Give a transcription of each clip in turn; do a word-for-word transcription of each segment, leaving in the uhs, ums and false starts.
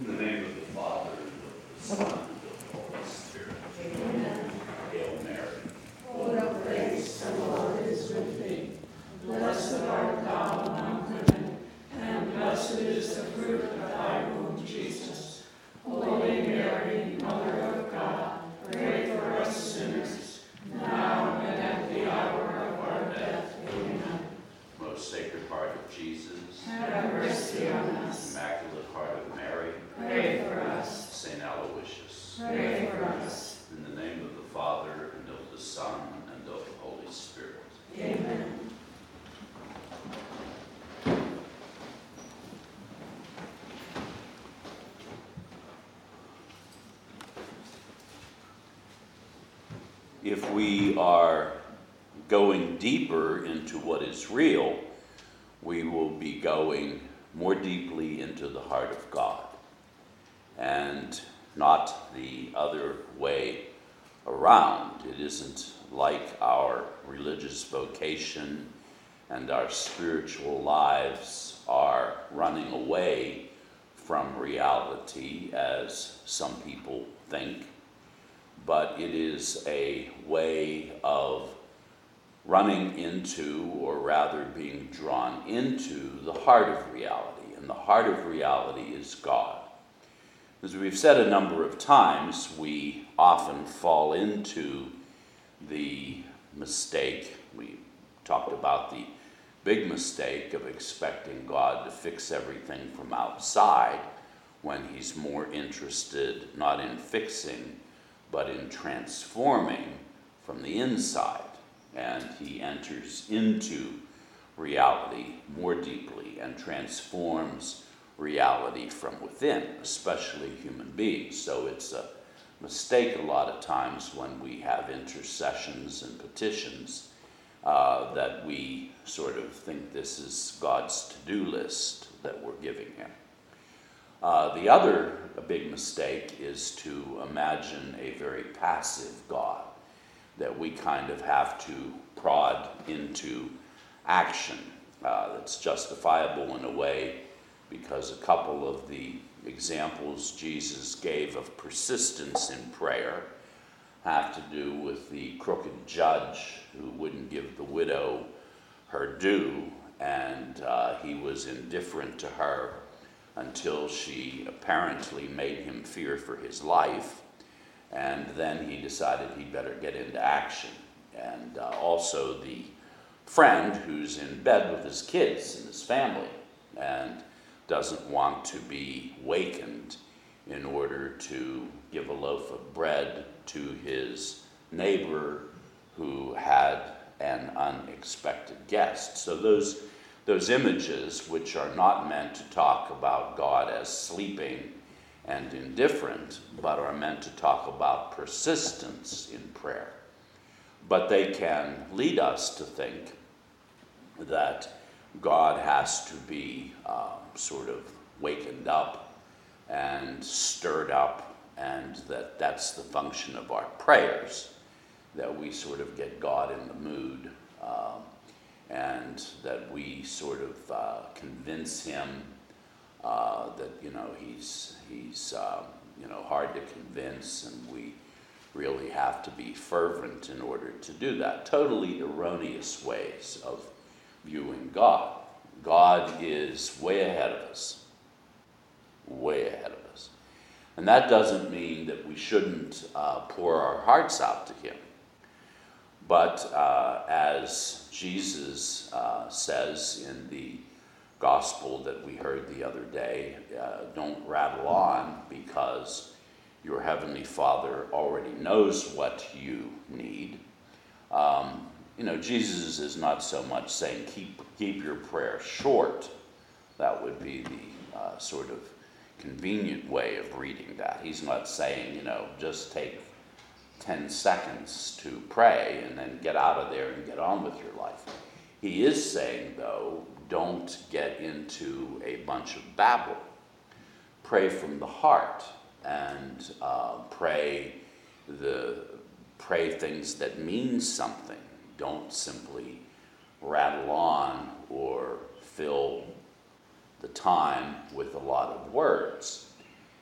In the name of the Father, and of the Son, and of the Holy Spirit. Amen. Hail Mary. Full of grace, the Lord is with thee. Blessed art thou among women, and blessed is the fruit of thy womb, Jesus. Holy Mary, Mother of God, pray for us sinners, now and at the hour of our death. Amen. Most Sacred Heart of Jesus, have mercy on us. Immaculate Heart of Mary, Pray for us. Saint Aloysius. Pray for us. In the name of the Father, and of the Son, and of the Holy Spirit. Amen. If we are going deeper into what is real, we will be going more deeply into the heart of God, and not the other way around. It isn't like our religious vocation and our spiritual lives are running away from reality, as some people think, but it is a way of running into, or rather being drawn into, the heart of reality. And the heart of reality is God. As we've said a number of times, we often fall into the mistake. We talked about the big mistake of expecting God to fix everything from outside, when he's more interested not in fixing, but in transforming from the inside. And he enters into reality more deeply and transforms reality from within, especially human beings. So it's a mistake a lot of times when we have intercessions and petitions uh, that we sort of think this is God's to-do list that we're giving him. Uh, the other a big mistake is to imagine a very passive God that we kind of have to prod into action. Uh, that's justifiable in a way, because a couple of the examples Jesus gave of persistence in prayer have to do with the crooked judge who wouldn't give the widow her due, and uh, he was indifferent to her until she apparently made him fear for his life, and then he decided he'd better get into action. And uh, also the friend who's in bed with his kids and his family and doesn't want to be wakened in order to give a loaf of bread to his neighbor who had an unexpected guest. So those Those images, which are not meant to talk about God as sleeping and indifferent, but are meant to talk about persistence in prayer. But they can lead us to think that God has to be um, sort of wakened up and stirred up, and that that's the function of our prayers, that we sort of get God in the mood, um, and that we sort of uh, convince him uh, that, you know, he's, he's uh, you know, hard to convince, and we really have to be fervent in order to do that. Totally erroneous ways of viewing God. God is way ahead of us, way ahead of us. And that doesn't mean that we shouldn't uh, pour our hearts out to him. But uh, as Jesus uh, says in the gospel that we heard the other day, uh, don't rattle on, because your heavenly Father already knows what you need. Um, you know, Jesus is not so much saying keep, keep your prayer short. That would be the uh, sort of convenient way of reading that. He's not saying, you know, just take ten seconds to pray and then get out of there and get on with your life. He is saying, though, don't get into a bunch of babble. Pray from the heart, and uh, pray the pray things that mean something. Don't simply rattle on or fill the time with a lot of words.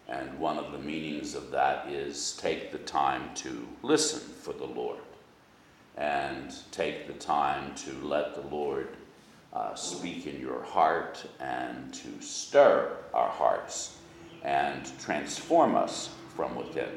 meanings of that is take the time to listen for the Lord and take the time to let the Lord uh, speak in your heart and to stir our hearts and transform us from within.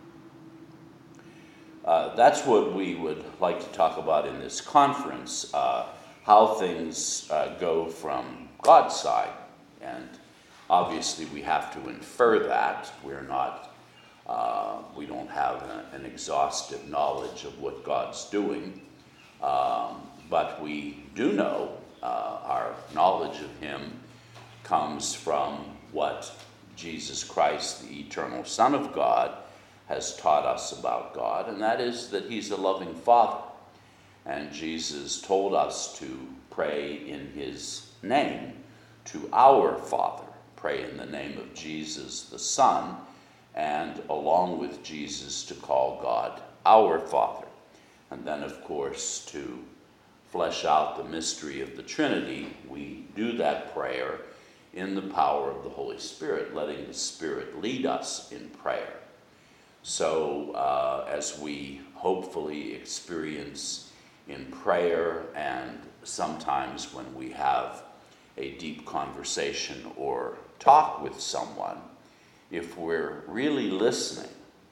Uh, that's what we would like to talk about in this conference, uh, how things uh, go from God's side. And obviously we have to infer that. We're not, uh, we don't have a, an exhaustive knowledge of what God's doing. Um, but we do know uh, our knowledge of him comes from what Jesus Christ, the eternal Son of God, has taught us about God, and that is that he's a loving Father. And Jesus told us to pray in his name to our Father. Pray in the name of Jesus the Son, and along with Jesus to call God our Father. And then, of course, to flesh out the mystery of the Trinity, we do that prayer in the power of the Holy Spirit, letting the Spirit lead us in prayer. So uh, as we hopefully experience in prayer, and sometimes when we have a deep conversation or talk with someone, if we're really listening,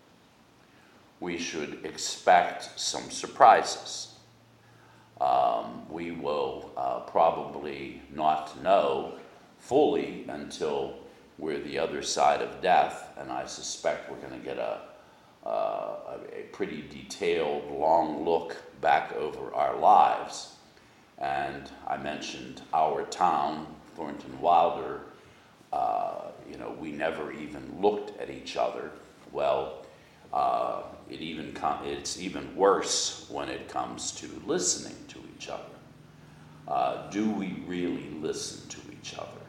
we should expect some surprises. Um, we will uh, probably not know fully until we're the other side of death, and I suspect we're going to get a Uh, a, a pretty detailed, long look back over our lives. And I mentioned our town, Thornton Wilder. Uh, you know, we never even looked at each other. Well, uh, it even com- it's even worse when it comes to listening to each other. Uh, do we really listen to each other?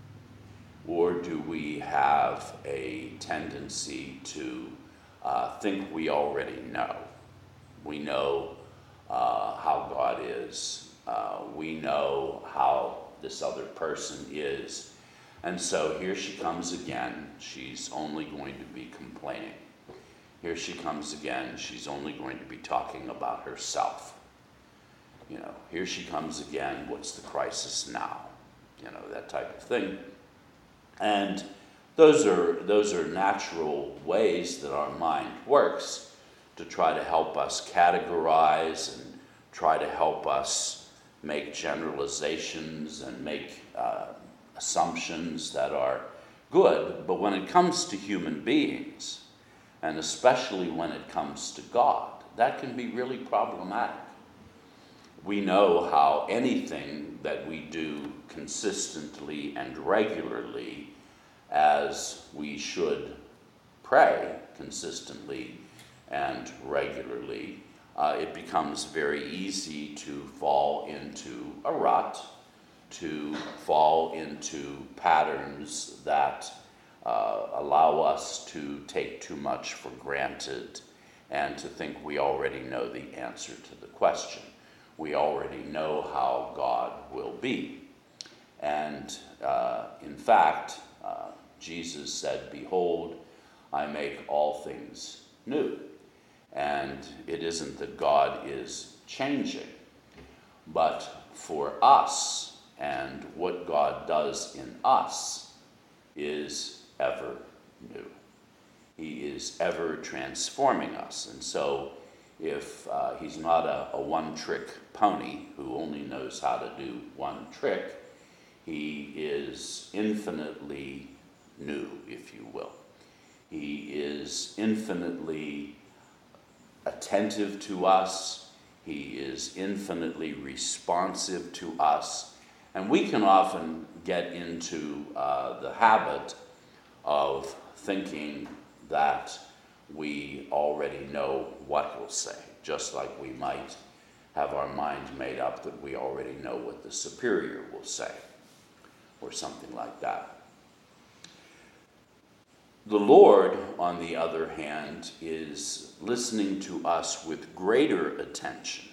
Or do we have a tendency to Uh, think we already know? We know uh, how God is. Uh, we know how this other person is. And so here she comes again. She's only going to be complaining. Here she comes again. She's only going to be talking about herself. You know, here she comes again. What's the crisis now? You know, that type of thing. And Those are those are natural ways that our mind works to try to help us categorize and try to help us make generalizations and make uh, assumptions that are good. But when it comes to human beings, and especially when it comes to God, that can be really problematic. We know how anything that we do consistently and regularly, as we should pray consistently and regularly, uh, it becomes very easy to fall into a rut, to fall into patterns that uh, allow us to take too much for granted and to think we already know the answer to the question. We already know how God will be. And uh, in fact, uh, Jesus said, "Behold, I make all things new." And it isn't that God is changing, but for us and what God does in us is ever new. He is ever transforming us. And so if uh, he's not a, a one-trick pony who only knows how to do one trick, he is infinitely new, if you will. He is infinitely attentive to us. He is infinitely responsive to us. And we can often get into uh, the habit of thinking that we already know what he'll say, just like we might have our mind made up that we already know what the superior will say, or something like that. The Lord, on the other hand, is listening to us with greater attention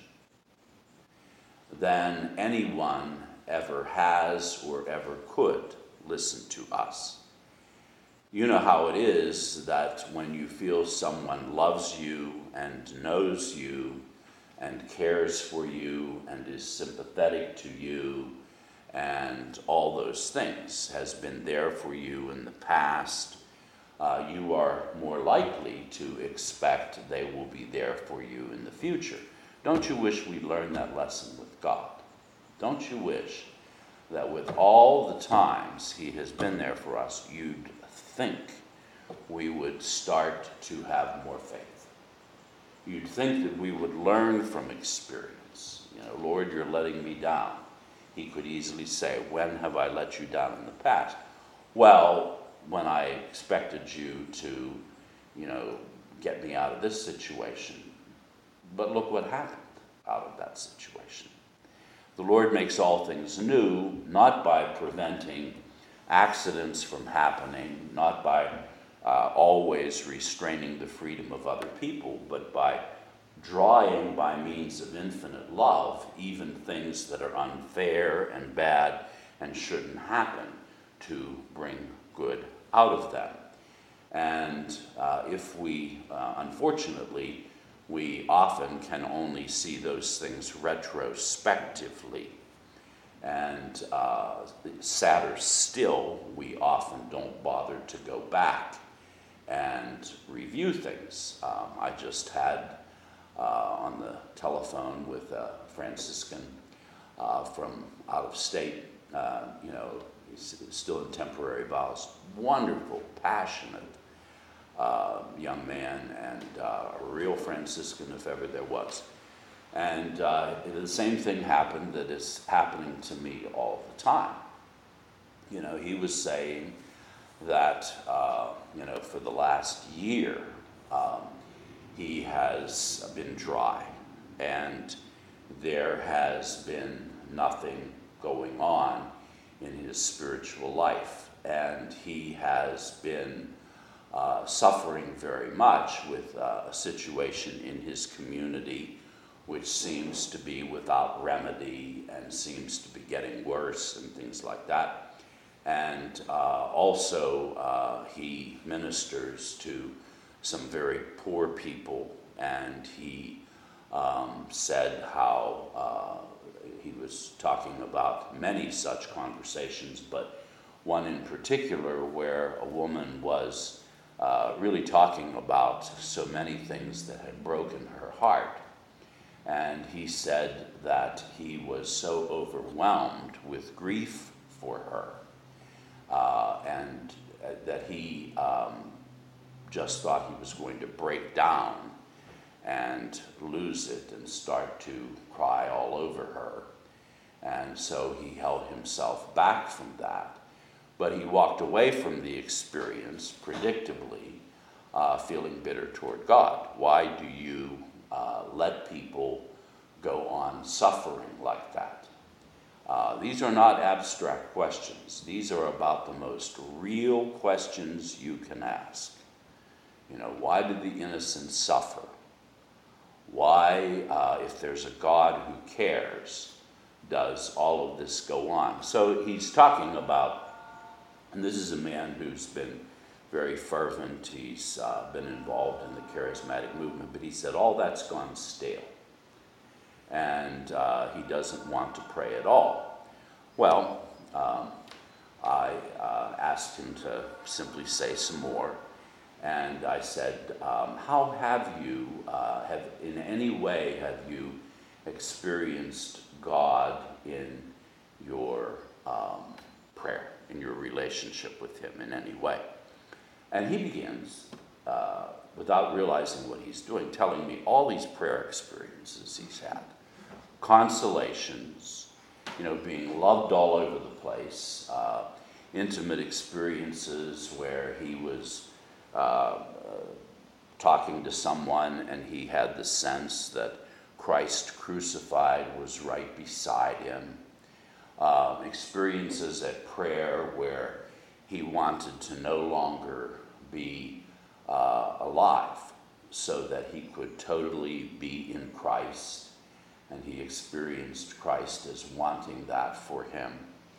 than anyone ever has or ever could listen to us. You know how it is that when you feel someone loves you and knows you and cares for you and is sympathetic to you and all those things, has been there for you in the past, uh, you are more likely to expect they will be there for you in the future. Don't you wish we learned that lesson with God? Don't you wish that with all the times he has been there for us, you'd think we would start to have more faith? You'd think that we would learn from experience. You know, Lord, you're letting me down. He could easily say, when have I let you down in the past? Well, when I expected you to, you know, get me out of this situation. But look what happened out of that situation. The Lord makes all things new, not by preventing accidents from happening, not by uh, always restraining the freedom of other people, but by drawing by means of infinite love even things that are unfair and bad and shouldn't happen, to bring good out of them. And uh, if we, uh, unfortunately, we often can only see those things retrospectively. And uh, sadder still, we often don't bother to go back and review things. Um, I just had uh, on the telephone with a Franciscan uh, from out of state, uh, you know, he's still in temporary vows, wonderful, passionate uh, young man, and uh, a real Franciscan if ever there was. And uh, the same thing happened that is happening to me all the time. You know, he was saying that, uh, you know, for the last year, um, he has been dry, and there has been nothing going on in his spiritual life. And he has been uh, suffering very much with uh, a situation in his community which seems to be without remedy and seems to be getting worse and things like that. And uh, also uh, he ministers to some very poor people, and he um, said how uh, he was talking about many such conversations, but one in particular where a woman was uh, really talking about so many things that had broken her heart. And he said that he was so overwhelmed with grief for her, uh, and uh, that he um, just thought he was going to break down and lose it and start to cry all over her. And so he held himself back from that. But he walked away from the experience, predictably, uh, feeling bitter toward God. Why do you uh, let people go on suffering like that? Uh, these are not abstract questions. These are about the most real questions you can ask. You know, why did the innocent suffer? Why, uh, if there's a God who cares, does all of this go on? So he's talking about, and this is a man who's been very fervent. He's uh, been involved in the charismatic movement, but he said all that's gone stale. And uh, he doesn't want to pray at all. Well, um, I uh, asked him to simply say some more. And I said, um, how have you, uh, have in any way, have you experienced God in your um, prayer, in your relationship with him in any way? And he begins, uh, without realizing what he's doing, telling me all these prayer experiences he's had. Consolations, you know, being loved all over the place, uh, intimate experiences where he was uh, uh, talking to someone and he had the sense that Christ crucified was right beside him. Uh, experiences at prayer where he wanted to no longer be uh, alive so that he could totally be in Christ. And he experienced Christ as wanting that for him.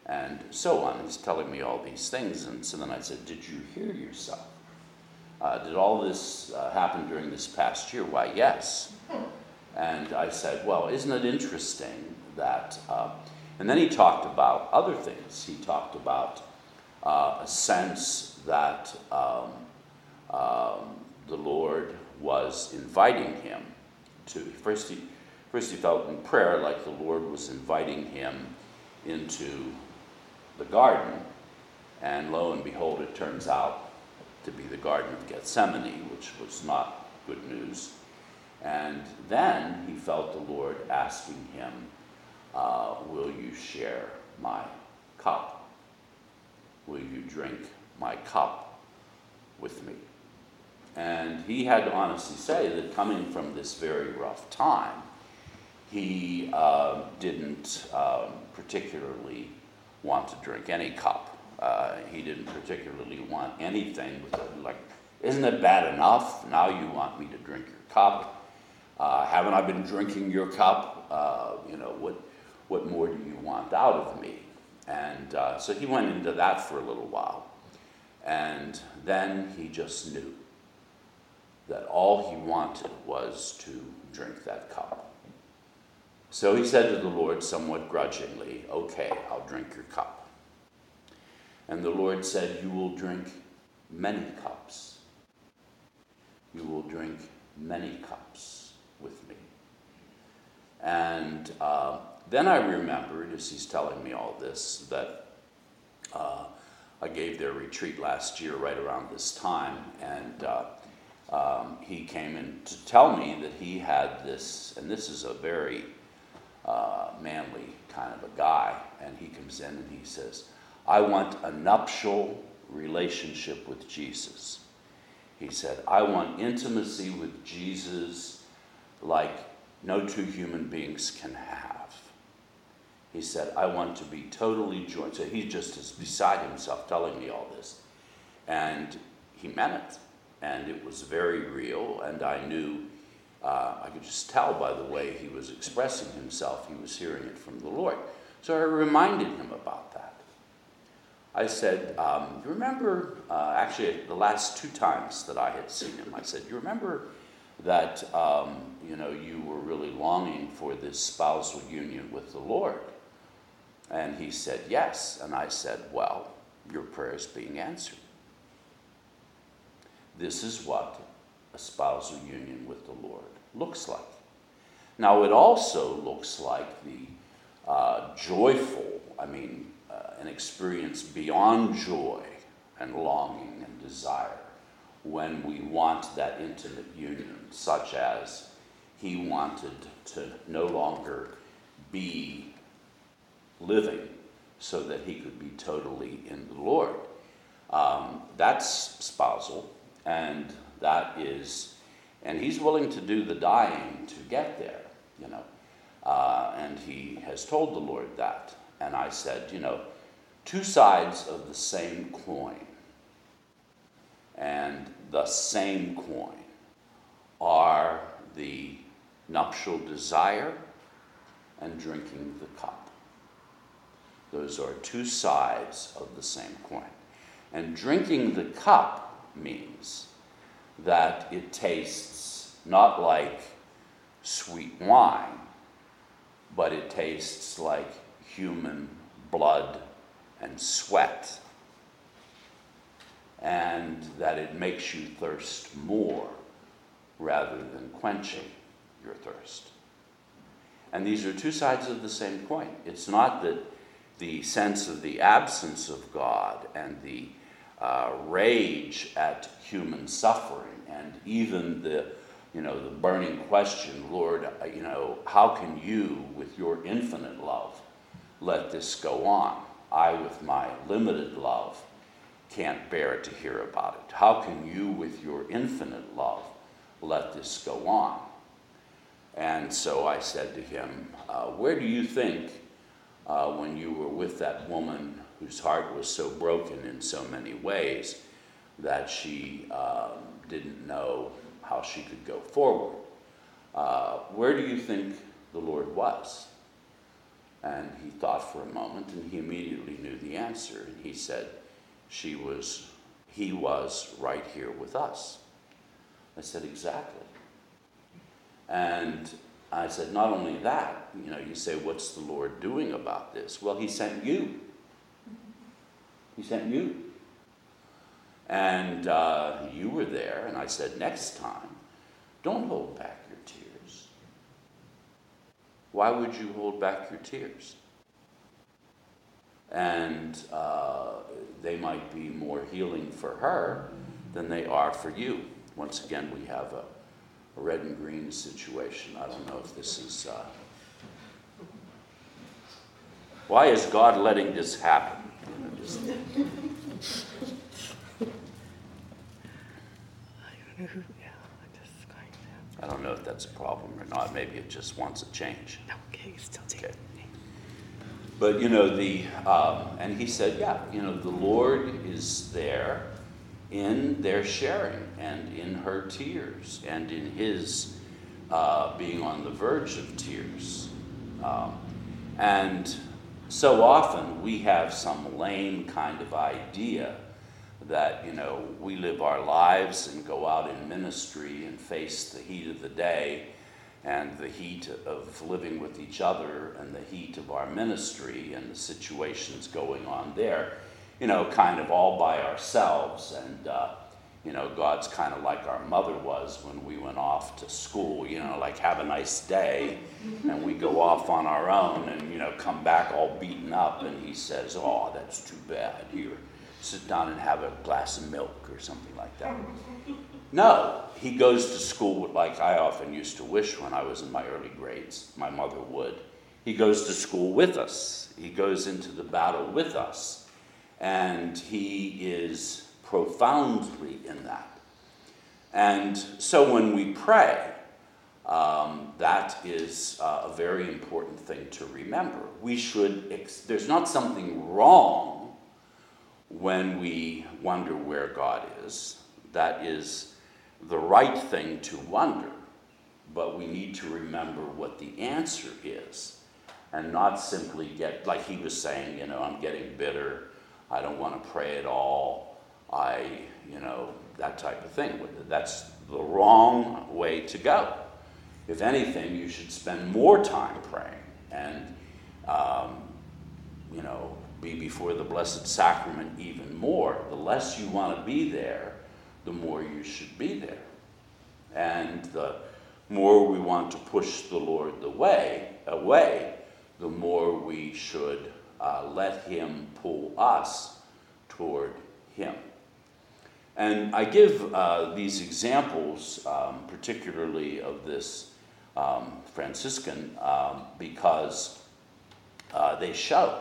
and so on. He's telling me all these things, and so then I said, did you hear yourself? Uh, did all this uh, happen during this past year? Why, yes. And I said, well, isn't it interesting that, uh, and then he talked about other things. He talked about uh, a sense that um, um, the Lord was inviting him to, first he, first he felt in prayer like the Lord was inviting him into the garden, and lo and behold, it turns out to be the Garden of Gethsemane, which was not good news. And then he felt the Lord asking him, uh, will you share my cup? Will you drink my cup with me? And he had to honestly say that coming from this very rough time, he uh, didn't um, particularly want to drink any cup. Uh, he didn't particularly want anything with it. Like, isn't it bad enough? Now you want me to drink your cup? Uh, haven't I been drinking your cup? Uh, you know, what what more do you want out of me? And uh, so he went into that for a little while. And then he just knew that all he wanted was to drink that cup. So he said to the Lord somewhat grudgingly, okay, I'll drink your cup. And the Lord said, you will drink many cups. You will drink many cups with me. And uh, then I remembered, as he's telling me all this, that uh, I gave their retreat last year right around this time, and uh, um, he came in to tell me that he had this, and this is a very uh, manly kind of a guy, and he comes in and he says, I want a nuptial relationship with Jesus. He said, I want intimacy with Jesus like no two human beings can have. He said, I want to be totally joined. So he just is beside himself telling me all this. And he meant it. And it was very real. And I knew, uh, I could just tell by the way he was expressing himself, he was hearing it from the Lord. So I reminded him about that. I said, um, you remember, uh, actually the last two times that I had seen him, I said, you remember that, um, you know, you were really longing for this spousal union with the Lord? And he said, yes. And I said, well, your prayer is being answered. This is what a spousal union with the Lord looks like. Now, it also looks like the uh, joyful, I mean, uh, an experience beyond joy and longing and desire when we want that intimate union, such as he wanted to no longer be living so that he could be totally in the Lord. Um, that's spousal, and that is, and he's willing to do the dying to get there, you know. Uh, and he has told the Lord that. And I said, you know, two sides of the same coin. And the same coin are the nuptial desire and drinking the cup. Those are two sides of the same coin. And drinking the cup means that it tastes not like sweet wine, but it tastes like human blood and sweat, and that it makes you thirst more rather than quenching your thirst. And these are two sides of the same coin. It's not that the sense of the absence of God and the uh, rage at human suffering, and even the, you know, the burning question, Lord, you know, how can you, with your infinite love, let this go on? I, with my limited love, can't bear to hear about it. How can you, with your infinite love, let this go on? And so I said to him, uh, where do you think, uh, when you were with that woman whose heart was so broken in so many ways that she um, didn't know how she could go forward, uh, where do you think the Lord was? And he thought for a moment, and he immediately knew the answer. And he said, she was, he was right here with us. I said, exactly. And I said, not only that, you know, you say, what's the Lord doing about this? Well, he sent you. He sent you. And uh, you were there, and I said, next time, don't hold back your tears. Why would you hold back your tears? And uh, they might be more healing for her than they are for you. Once again, we have a, a red and green situation. I don't know if this is... Uh... Why is God letting this happen? Just... I don't know if that's a problem or not. Maybe it just wants a change. Okay, still taking. Okay. But, you know, the, um, and he said, yeah, you know, the Lord is there in their sharing and in her tears and in his uh, being on the verge of tears. Um, and so often we have some lame kind of idea that, you know, we live our lives and go out in ministry and face the heat of the day and the heat of living with each other and the heat of our ministry and the situations going on there, you know, kind of all by ourselves. And, uh, you know, God's kind of like our mother was when we went off to school, you know, like have a nice day, and we go off on our own and, you know, come back all beaten up, and he says, oh, that's too bad. Here, sit down and have a glass of milk or something like that. No, he goes to school like I often used to wish when I was in my early grades, my mother would. He goes to school with us. He goes into the battle with us. And he is profoundly in that. And so when we pray, um, that is uh, a very important thing to remember. We should, ex- there's not something wrong when we wonder where God is. That is the right thing to wonder, but we need to remember what the answer is and not simply get, like he was saying, you know, I'm getting bitter, I don't want to pray at all, I, you know, that type of thing. That's the wrong way to go. If anything, you should spend more time praying and, um, you know, be before the Blessed Sacrament even more. The less you want to be there, the more you should be there. And the more we want to push the Lord the way, away, the more we should uh, let him pull us toward him. And I give uh, these examples, um, particularly of this um, Franciscan, um, because uh, they show,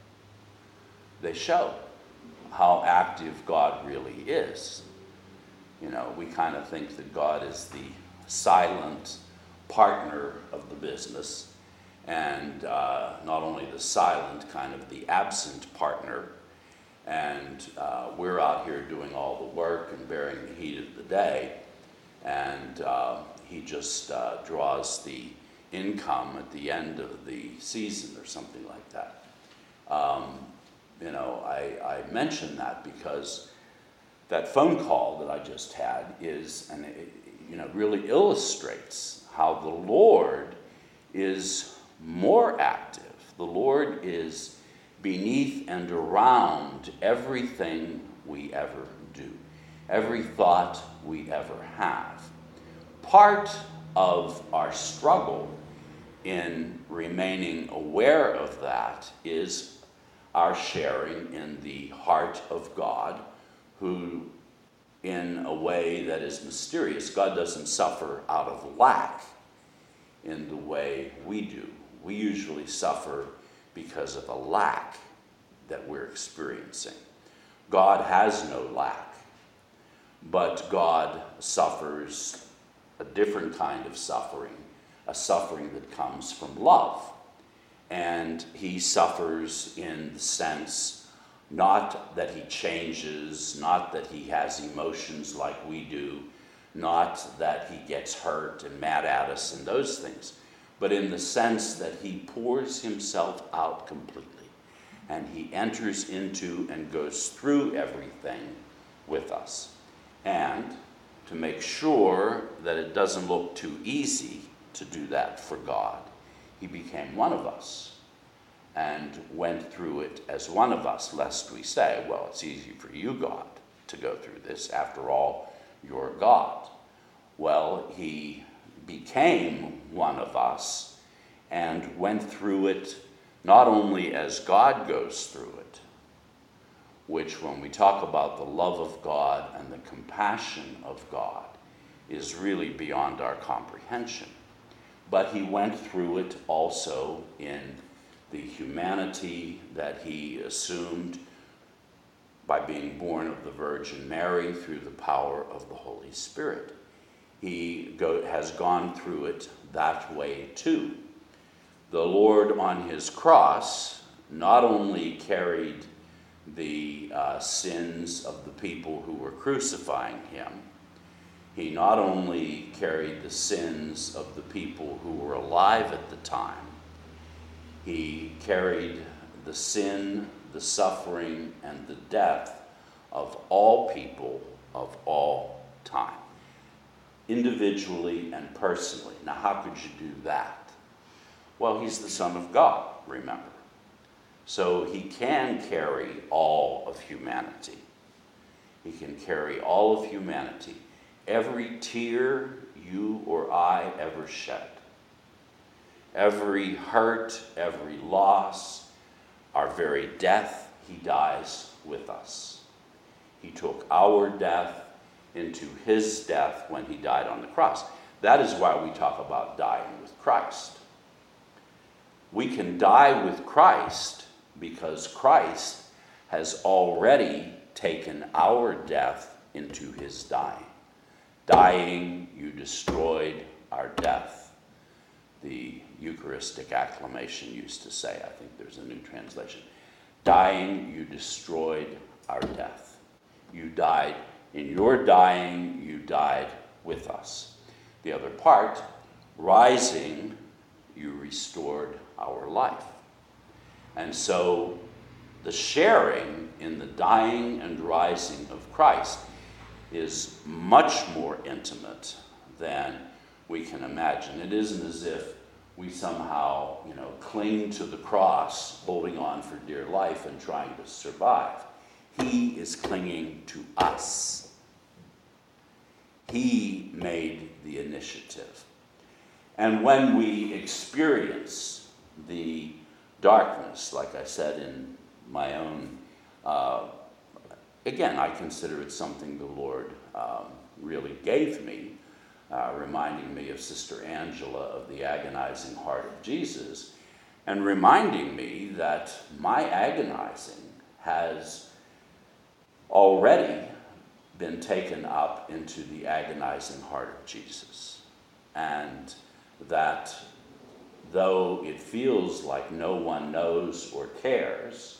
they show how active God really is. You know, we kind of think that God is the silent partner of the business, and uh, not only the silent, kind of the absent partner. And uh, we're out here doing all the work and bearing the heat of the day, and uh, he just uh, draws the income at the end of the season or something like that. Um, you know, I, I mention that because that phone call that I just had is, and it, you know, really illustrates how the Lord is more active. The Lord is beneath and around everything we ever do, every thought we ever have. Part of our struggle in remaining aware of that is our sharing in the heart of God, who, in a way that is mysterious, God doesn't suffer out of lack in the way we do. We usually suffer because of a lack that we're experiencing. God has no lack, but God suffers a different kind of suffering, a suffering that comes from love. And he suffers in the sense, not that he changes, not that he has emotions like we do, not that he gets hurt and mad at us and those things, but in the sense that he pours himself out completely. And he enters into and goes through everything with us. And to make sure that it doesn't look too easy to do that for God, he became one of us and went through it as one of us, lest we say, well, it's easy for you, God, to go through this. After all, you're God. Well, he became one of us and went through it not only as God goes through it, which when we talk about the love of God and the compassion of God is really beyond our comprehension, but he went through it also in the humanity that he assumed by being born of the Virgin Mary through the power of the Holy Spirit. He go, has gone through it that way too. The Lord on his cross not only carried the uh, sins of the people who were crucifying him, he not only carried the sins of the people who were alive at the time, he carried the sin, the suffering, and the death of all people of all time, individually and personally. Now, how could you do that? Well, he's the Son of God, remember. So he can carry all of humanity. He can carry all of humanity. Every tear you or I ever shed, every hurt, every loss, our very death, he dies with us. He took our death into his death when he died on the cross. That is why we talk about dying with Christ. We can die with Christ because Christ has already taken our death into his dying. Dying, you destroyed our death. The Eucharistic acclamation used to say, I think there's a new translation, dying, you destroyed our death. You died. In your dying, you died with us. The other part, rising, you restored our life. And so the sharing in the dying and rising of Christ is much more intimate than we can imagine. It isn't as if we somehow, you know, cling to the cross, holding on for dear life and trying to survive. He is clinging to us. He made the initiative. And when we experience the darkness, like I said in my own, uh, again, I consider it something the Lord um, really gave me, uh, reminding me of Sister Angela of the agonizing heart of Jesus, and reminding me that my agonizing has already been taken up into the agonizing heart of Jesus. And that though it feels like no one knows or cares,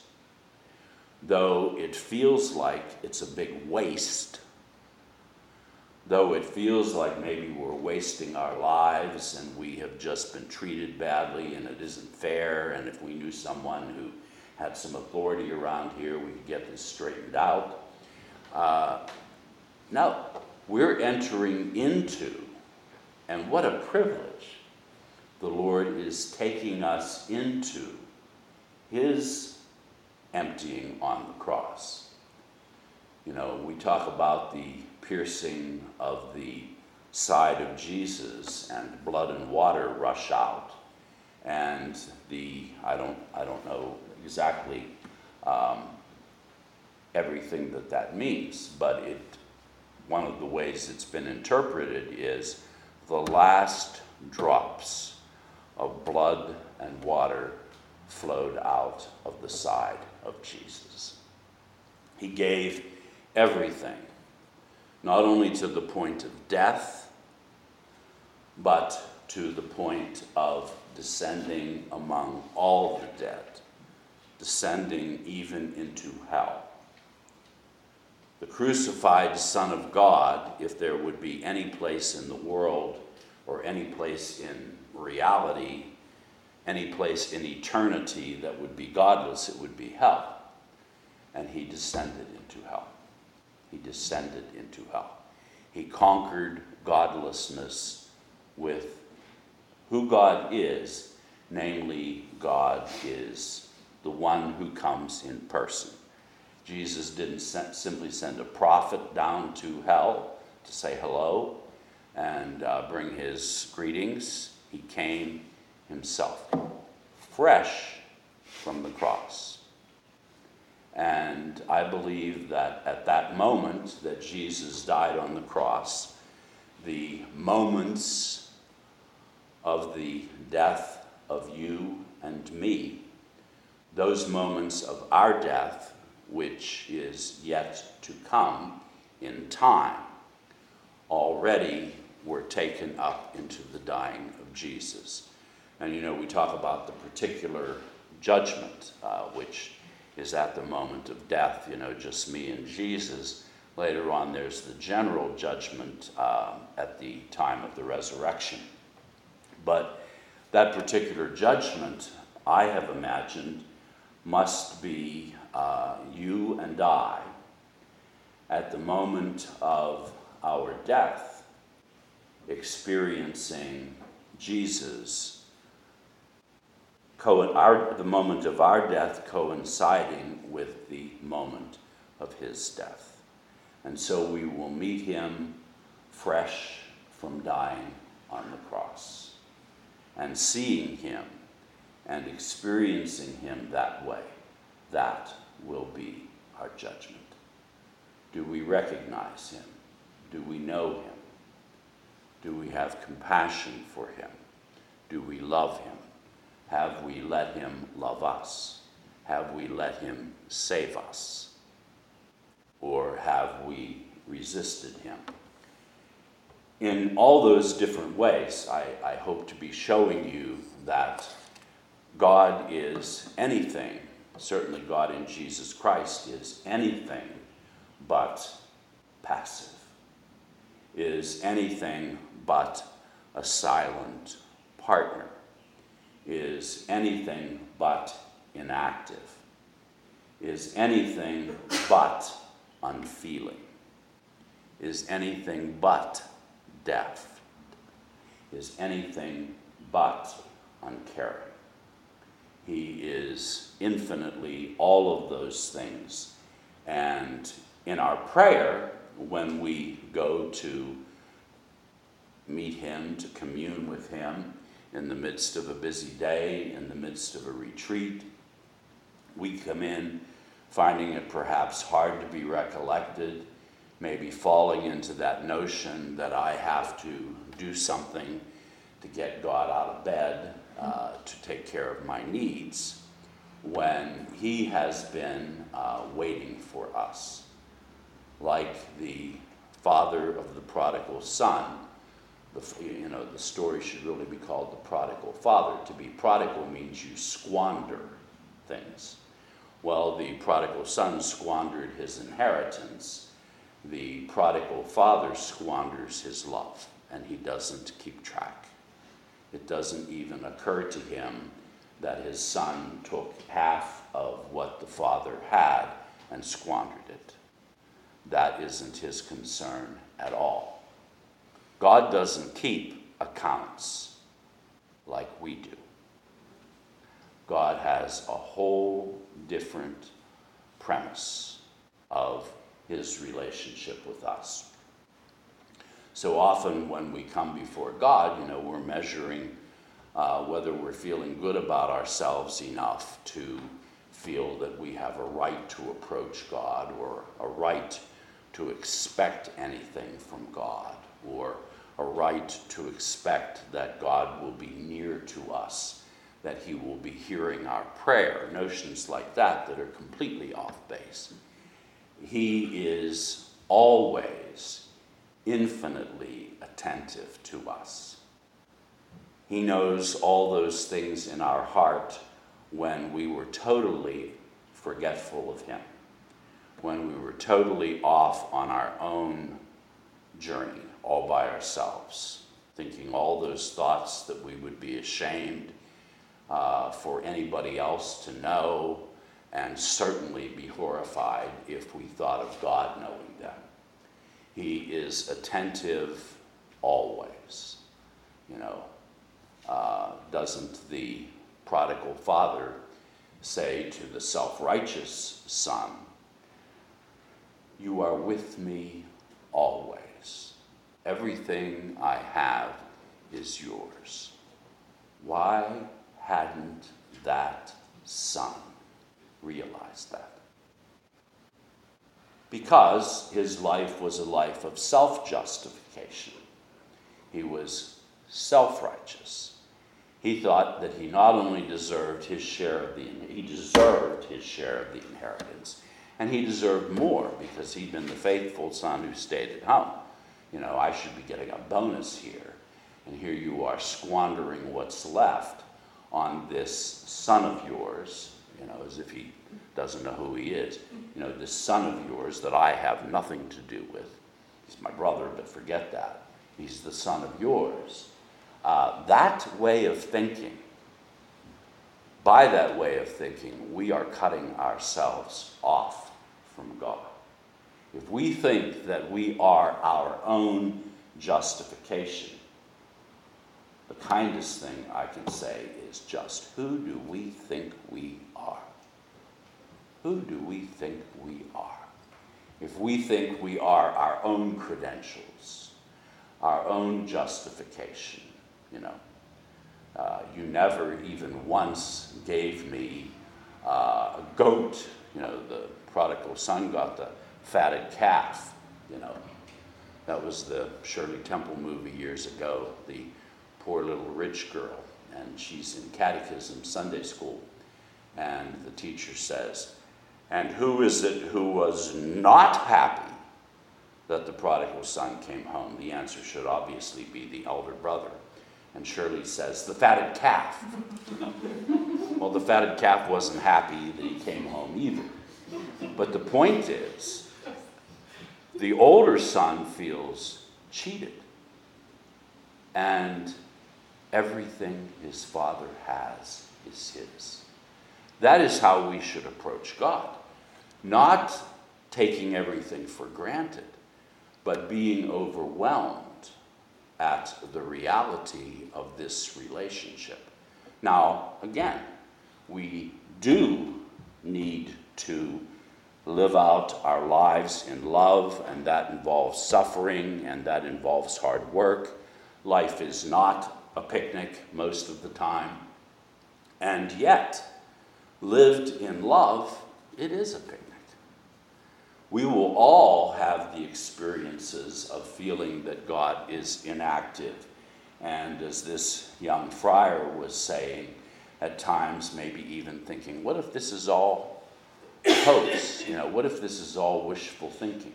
though it feels like it's a big waste, though it feels like maybe we're wasting our lives and we have just been treated badly and it isn't fair, and if we knew someone who had some authority around here, we could get this straightened out. Uh, no, we're entering into, and what a privilege, the Lord is taking us into his emptying on the cross. You know, we talk about the piercing of the side of Jesus and blood and water rush out. And the, I don't, I don't know exactly um, everything that that means, but it, one of the ways it's been interpreted is the last drops of blood and water flowed out of the side of Jesus. He gave everything, not only to the point of death, but to the point of descending among all the dead, descending even into hell. The crucified Son of God, if there would be any place in the world or any place in, reality, any place in eternity that would be godless, it would be hell. And he descended into hell. He descended into hell. He conquered godlessness with who God is, namely, God is the one who comes in person. Jesus didn't send, simply send a prophet down to hell to say hello and uh, bring his greetings. He came himself, fresh from the cross. And I believe that at that moment that Jesus died on the cross, the moments of the death of you and me, those moments of our death, which is yet to come in time, already were taken up into the dying of Jesus. And you know, we talk about the particular judgment, uh, which is at the moment of death, you know, just me and Jesus. Later on, there's the general judgment uh, at the time of the resurrection. But that particular judgment, I have imagined, must be uh, you and I at the moment of our death experiencing Jesus, co- our, the moment of our death coinciding with the moment of his death. And so we will meet him fresh from dying on the cross, and seeing him and experiencing him that way. That will be our judgment. Do we recognize him? Do we know him? Do we have compassion for him? Do we love him? Have we let him love us? Have we let him save us? Or have we resisted him? In all those different ways, I, I hope to be showing you that God is anything, certainly God in Jesus Christ is anything but passive, is anything but a silent partner, is anything but inactive, is anything but unfeeling, is anything but deaf, is anything but uncaring. He is infinitely all of those things. And in our prayer, when we go to meet him, to commune with him in the midst of a busy day, in the midst of a retreat, we come in finding it perhaps hard to be recollected, maybe falling into that notion that I have to do something to get God out of bed, uh, to take care of my needs, when he has been uh, waiting for us. Like the father of the prodigal son, the, you know, the story should really be called The Prodigal Father. To be prodigal means you squander things. Well, the prodigal son squandered his inheritance. The prodigal father squanders his love, and he doesn't keep track. It doesn't even occur to him that his son took half of what the father had and squandered it. That isn't his concern at all. God doesn't keep accounts like we do. God has a whole different premise of his relationship with us. So often when we come before God, you know, we're measuring uh, whether we're feeling good about ourselves enough to feel that we have a right to approach God, or a right to expect anything from God, or a right to expect that God will be near to us, that he will be hearing our prayer, notions like that that are completely off base. He is always infinitely attentive to us. He knows all those things in our heart when we were totally forgetful of him, when we were totally off on our own journey, all by ourselves. thinking all those thoughts that we would be ashamed uh, for anybody else to know, and certainly be horrified if we thought of God knowing them. He is attentive always. You know, uh, doesn't the prodigal father say to the self-righteous son, "You are with me always. Everything I have is yours." Why hadn't that son realized that? Because his life was a life of self-justification. He was self-righteous. He thought that he not only deserved his share of the he deserved his share of the inheritance, and he deserved more because he'd been the faithful son who stayed at home. You know, I should be getting a bonus here, and here you are squandering what's left on this son of yours, you know, as if he doesn't know who he is. You know, this son of yours that I have nothing to do with. He's my brother, but forget that. He's the son of yours. Uh, that way of thinking, by that way of thinking, we are cutting ourselves off from God. If we think that we are our own justification, the kindest thing I can say is just, who do we think we are? Who do we think we are? If we think we are our own credentials, our own justification, you know, uh, you never even once gave me uh, a goat. You know, the prodigal son got the fatted calf, you know. That was the Shirley Temple movie years ago, the poor little rich girl, and she's in catechism Sunday school, and the teacher says, "And who is it who was not happy that the prodigal son came home?" The answer should obviously be the elder brother. And Shirley says, "The fatted calf." Well, the fatted calf wasn't happy that he came home either. But the point is, the older son feels cheated. And everything his father has is his. That is how we should approach God. Not taking everything for granted, but being overwhelmed at the reality of this relationship. Now, again, we do need to live out our lives in love, and that involves suffering, and that involves hard work. Life is not a picnic most of the time. And yet, lived in love, it is a picnic. We will all have the experiences of feeling that God is inactive. And as this young friar was saying, at times maybe even thinking, what if this is all a hoax? You know, what if this is all wishful thinking?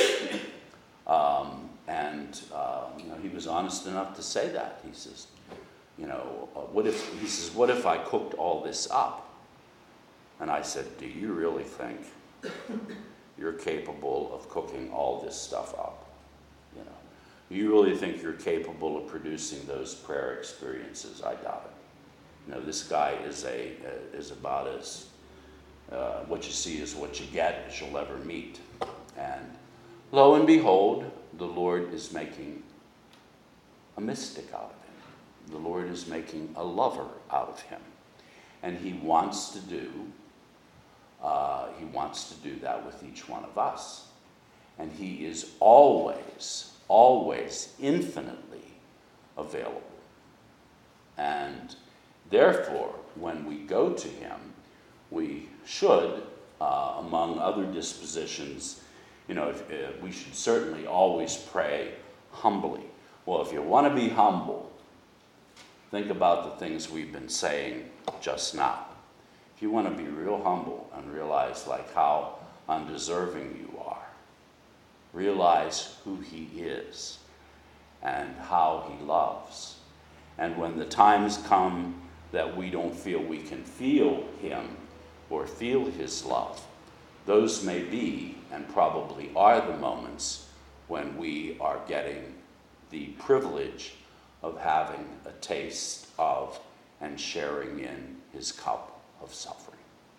Um, and, uh, you know, he was honest enough to say that. He says, you know, uh, what if, he says, what if I cooked all this up? And I said, do you really think you're capable of cooking all this stuff up? You know, do you really think you're capable of producing those prayer experiences? I doubt it. You know, this guy is a uh, is about as uh, what you see is what you get as you'll ever meet. And lo and behold, the Lord is making a mystic out of him. The Lord is making a lover out of him, and He wants to do. Uh, he wants to do that with each one of us. And He is always, always infinitely available. And therefore, when we go to Him, we should, uh, among other dispositions, you know, if, uh, we should certainly always pray humbly. Well, if you want to be humble, think about the things we've been saying just now. If you want to be real humble and realize like how undeserving you are, realize who He is and how He loves. And when the times come that we don't feel we can feel Him or feel His love, those may be and probably are the moments when we are getting the privilege of having a taste of and sharing in his cup of suffering.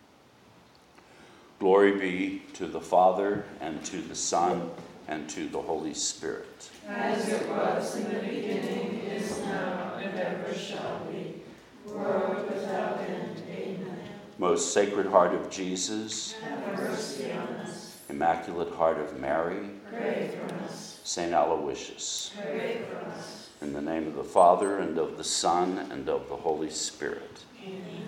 Glory be to the Father, and to the Son, and to the Holy Spirit. As it was in the beginning, is now, and ever shall be, world without end. Amen. Most Sacred Heart of Jesus, Have mercy on us. Immaculate Heart of Mary, Pray for us. Saint Aloysius, Pray for us. in the name of the Father, and of the Son, and of the Holy Spirit. Amen.